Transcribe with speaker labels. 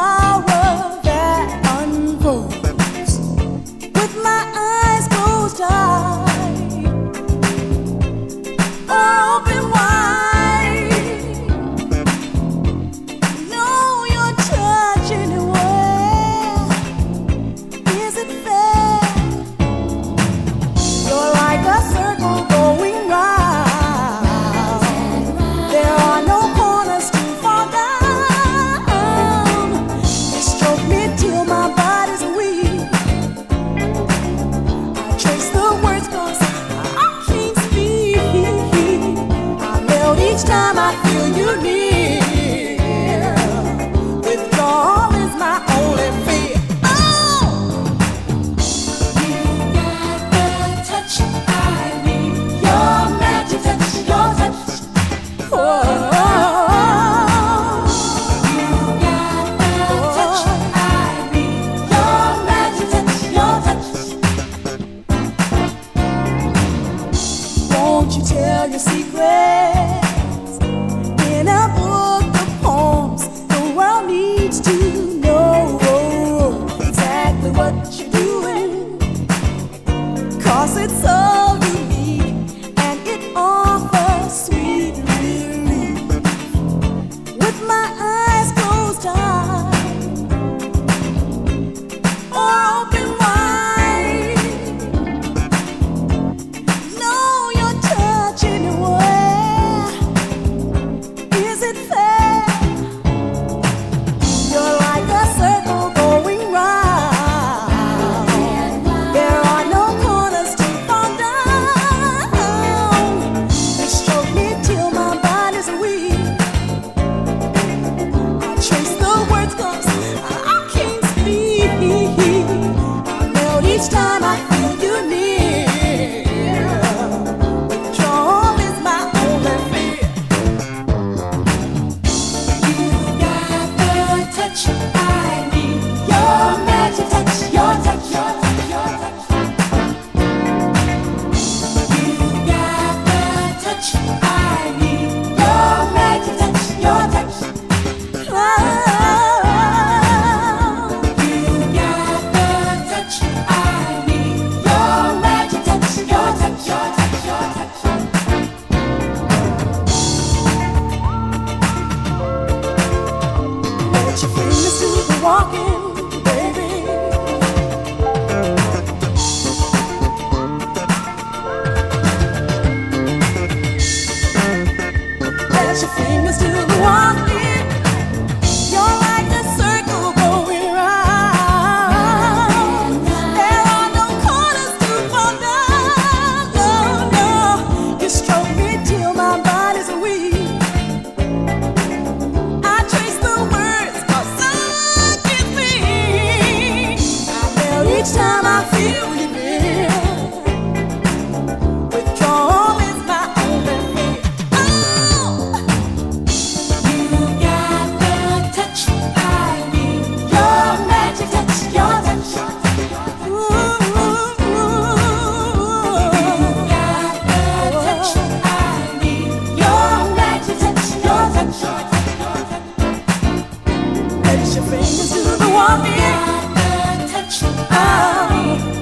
Speaker 1: flower that unfolds with my eyes closed tight, open wide. Know your touch anywhere. Is it fair? You're like a circle going round. There are no corners to fall down. You stroke me till my body's weak. I trace the words 'cause I can't speak. I melt each time I feel you near. Withdrawal is my only fear. Oh! You got the touch I need. Your magic touch, your touch. Oh, you got the touch I need. Your magic touch, your touch. Won't you tell your secrets in a book of poems? The world needs to know exactly what you're doing. 'Cause it's so unique and it offers sweet relief. With my eyes closed tight or open wide, know your touch anywhere. Is it fair? You're like a circle going round. There are no corners to fall down. You stroke me till my body's weak. I trace the words 'cause I can't speak. I melt each time I feel you near. Withdrawal is my only fear. You got the touch I need. Your magic touch, your touch, your touch, your touch. You got the touch I need. Your magic touch, your touch. Oh, you got the touch I need. Your magic touch, your touch, your touch, your touch. Let your fingers do the walking, baby. Let your fingers do the walking. You're like a circle going round. There are no corners to fall down. No, no. You stroke me till my body's weak. I trace the words 'cause I can't speak. I melt each time I feel you near. Withdrawal is my only fear. Oh! You got the touch I need. Your magic touch, your touch. Ooh, you got the touch I need. Your magic touch, your touch, your touch, your touch. Let your fingers do the walking. You got the touch I need.